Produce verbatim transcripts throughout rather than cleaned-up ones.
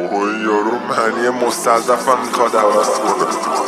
اوه یارو معنی مستضعفم میخواد عوض کنه.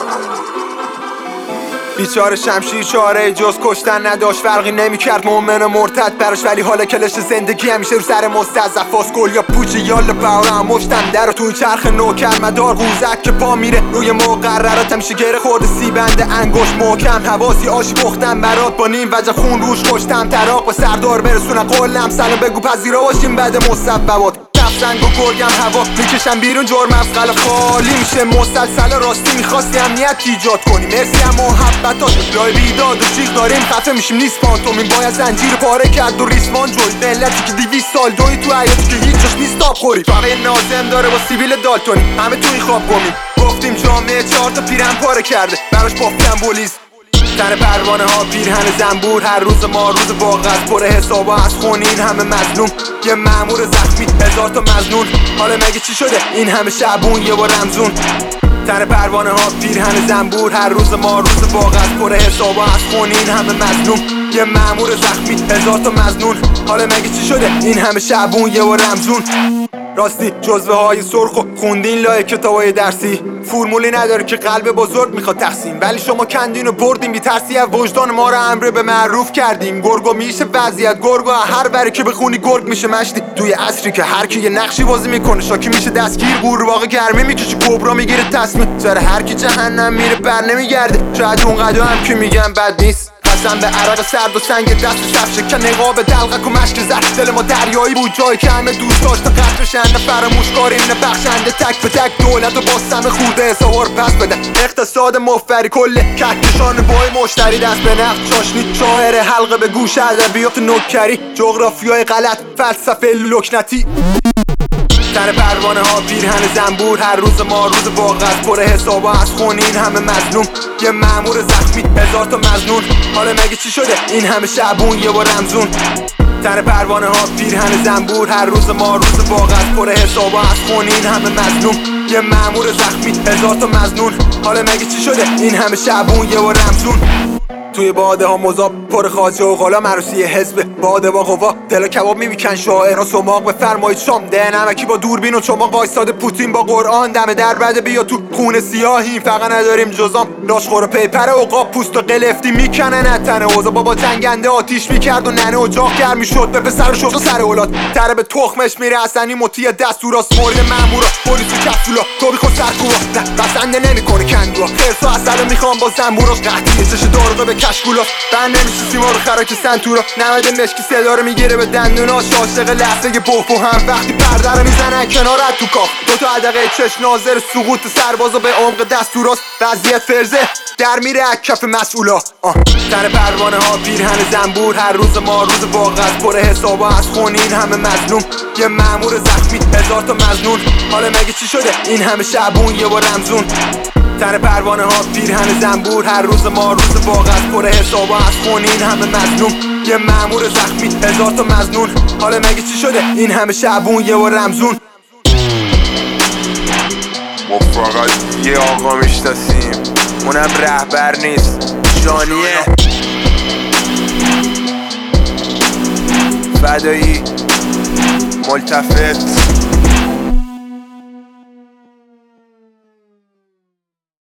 بیچاره شمشیر چاره جز کشتن نداشت، فرقی نمیکرد مومن و مرتد براش، ولی حالا کلش زندگی همیشه رو سر مستضعفاس. گل یا پوچه یالا باورا هم مشتن در و توی چرخ نوکر مدار قوزک که پا میره روی مقررات، همیشه گره خورده سی بند انگشت محکم. حواسی آش پختم برات با نیم وجه خون روش کشتم تراق با سردار برسونم قولم سلام بگو پذیرا باشیم بعد مصوبات. سنگ و گرگم هوا میکشم بیرون جرم از قلب خالی میشه مسلسل راستی. میخواستی امنیت ایجاد کنی مرسی هم محبتات لای بیداد و جیغ داریم خفه میشیم نیست پانتومین باید زنجیر پاره کرد و ریسمان جوی ملتی که دیویس سال دوی تو حیاتی که هیچ جاش نیست آب خوری. فقط نازم داره با سیبیل دالتونی همه توی خواب گمیم. گفتیم جامعه چهار تا پیرن پاره کرده براش بافتن بولیز. تن پروانه ها پیرهن زنبور هر روز ما روز باغ از پر حسابا از خونین همه مظلوم. یه مأمور زخمی هزار تا مظنون حالا مگه چی شده این همه شعبون یه بار رمزون. تن پروانه ها پیرهن زنبور هر روز ما روز باغ از پر حسابا از خونین همه مظلوم. یه مأمور زخمی هزار تا مظنون حالا مگه چی شده این همه شعبون یه بار رمزون. راستی جزوه های سرخ و خوندین لای کتابای درسی فرمولی نداره که قلب بزرگ میخواد تقسیم، ولی شما کندین و بردین بی ترسی از وجدان ما رو امر به معروف کردین. گرگو میشه وضعیت گرگو هر بری که بخونی گرگ میشه مشتی توی عصری که هر کی یه نقشی بازی میکنه شاکی میشه دستگیر قورباغه گرمی میکشه کبرا میگیره تصمیم. سر هر کی جهنم میره بر نمیگرده شاید اون قدم که میگم بد نیست. قسم به عرق سرد و سنگ دست صف شکن نقاب دلقک و مشک زرد. دل ما دریایی بود جایی که همه دوست داشت قطع بشن نه فراموش کاری نه بخشنده تک به تک دولت و با سم خورده حسابا رو پس بدن. اقتصاد مفری کل کهکشان بای مشتری دست به نقد چاشنی شاعر حلقه به گوش ادبیات نوکری جغرافیای غلط فلسفه لکنتی. تن پروانه ها پیرهن زنبور هر روز ما روز باغ از پر حسابا از خونین همه مظلوم. یه مأمور زخمی هزار تا مظنون حالا مگه چی شده این همه شعبون یه بار رمزون. تن پروانه ها پیرهن زنبور هر روز ما روز باغ از پر حسابا از خونین همه مظلوم. یه مأمور زخمی هزار تا مظنون حالا مگه چی شده این همه شعبون یه بار رمزون. توی باده ها مذاب پر خاجه و غلام عروسی حزب باده با قوا دل کباب میمیکن شاعران سماق بفرمایید شام ده نمکی با دوربین و چماق وایستاده پوتین با قرآن دم در بده بیا تو خون سیاهی فقط نداریم جزام لاشخور و پیپر عقاب پوست و قلفتی میکنه نتنه اوزا بابا جنگنده آتیش میکرد و ننه اجاق گرم میشد به پسر و شد و سر اولاد تره به تخمش میره حسنی مطیع دستوراست مورد مامورا پلیس و کفولا تو بی خود سرکوبا نه بسنده نمیکنه کندوا خرس و اصلا میخوام با زنبوراش قحطی چش دارقه به کشکولا بند نمیشه سیما رو خراک سنتورا نمده مشکی صدا رو میگیره به دندوناش عاشق لحظه بوفو هم وقتی پرده رو میزنن کنارت تو کاخ دو تا عدقه چش ناظر سقوط سربازا به عمق دستوراست وضعیت فرزه در میره از کف مسئولا. تن پروانه ها پیرهن زنبور هر روز ما روز باغ از پر حسابا از خونین همه مظلوم. یه مأمور زخمی هزار تا مظنون حالا مگه چی شده این همه شعبون یه بار رمزون. تن پروانه ها پیرهن زنبور هر روز ما روز باغ از پر حسابا از خونین همه مظلوم. یه مأمور زخمی هزار تا مظنون حالا مگه چی شده این همه شعبون یه بار رمزون. ما فقط یه آقا میشناسیم اونم رهبر نیست جانیه فدایی ملتفت